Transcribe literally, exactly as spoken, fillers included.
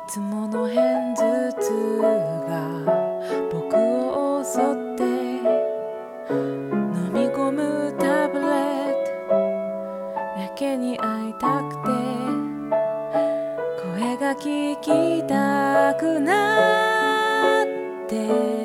つもの片頭痛が僕を襲って飲み込むタブレットやけに会いたくて声が聞きたくなって